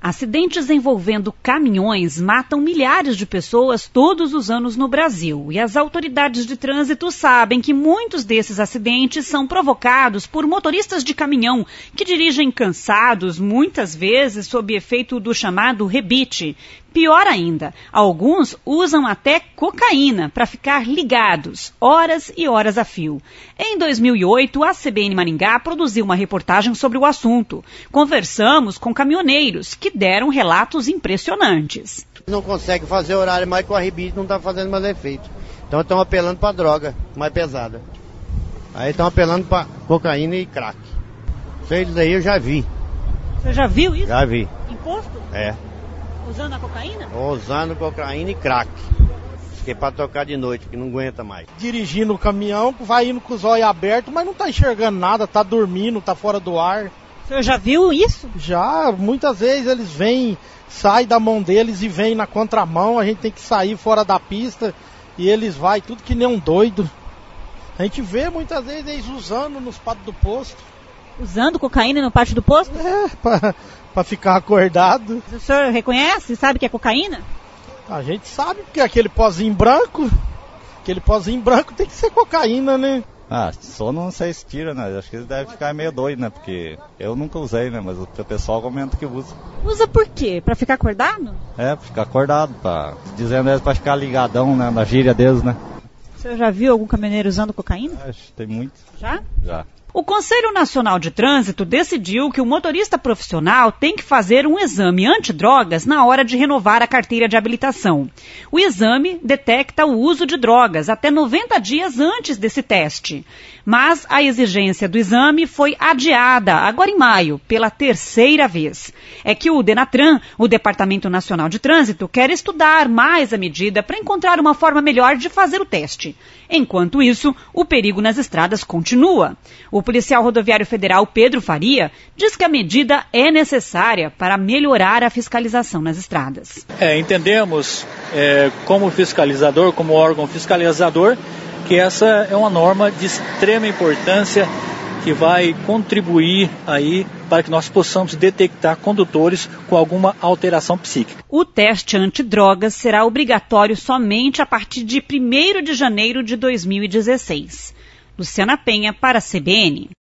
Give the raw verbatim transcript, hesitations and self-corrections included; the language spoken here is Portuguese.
Acidentes envolvendo caminhões matam milhares de pessoas todos os anos no Brasil. E as autoridades de trânsito sabem que muitos desses acidentes são provocados por motoristas de caminhão que dirigem cansados, muitas vezes sob efeito do chamado rebite. Pior ainda, alguns usam até cocaína para ficar ligados, horas e horas a fio. Em dois mil e oito, a C B N Maringá produziu uma reportagem sobre o assunto. Conversamos com caminhoneiros que deram relatos impressionantes. Não consegue fazer horário mais com a rebite, não está fazendo mais efeito. Então estão apelando para droga mais pesada. Aí estão apelando para cocaína e crack. Isso daí eu já vi. Você já viu isso? Já vi. Imposto? É. Usando a cocaína? Usando cocaína e crack. Que é para tocar de noite, que não aguenta mais. Dirigindo o caminhão, vai indo com os olhos abertos, mas não tá enxergando nada, tá dormindo, tá fora do ar. Você já viu isso? Já, muitas vezes eles vêm, saem da mão deles e vêm na contramão, a gente tem que sair fora da pista e eles vai tudo que nem um doido. A gente vê muitas vezes eles usando nos pátios do posto. Usando cocaína no pátio do posto? É, pra, pra ficar acordado. O senhor reconhece? Sabe que é cocaína? A gente sabe que aquele pozinho branco, aquele pozinho branco tem que ser cocaína, né? Ah, só não sei se tira, né? Acho que eles devem ficar meio doidos, né? Porque eu nunca usei, né? Mas o pessoal comenta que usa. Usa por quê? Pra ficar acordado? É, pra ficar acordado, pra... dizendo eles pra ficar ligadão, né? Na gíria deles, né? O senhor já viu algum caminhoneiro usando cocaína? Acho que tem muito. Já? Já. O Conselho Nacional de Trânsito decidiu que o motorista profissional tem que fazer um exame antidrogas na hora de renovar a carteira de habilitação. O exame detecta o uso de drogas até noventa dias antes desse teste. Mas a exigência do exame foi adiada, agora em maio, pela terceira vez. É que o Denatran, o Departamento Nacional de Trânsito, quer estudar mais a medida para encontrar uma forma melhor de fazer o teste. Enquanto isso, o perigo nas estradas continua. O policial rodoviário federal Pedro Faria diz que a medida é necessária para melhorar a fiscalização nas estradas. É, entendemos, é, como fiscalizador, como órgão fiscalizador, que essa é uma norma de extrema importância que vai contribuir aí para que nós possamos detectar condutores com alguma alteração psíquica. O teste antidrogas será obrigatório somente a partir de primeiro de janeiro de dois mil e dezesseis. Luciana Penha para a C B N.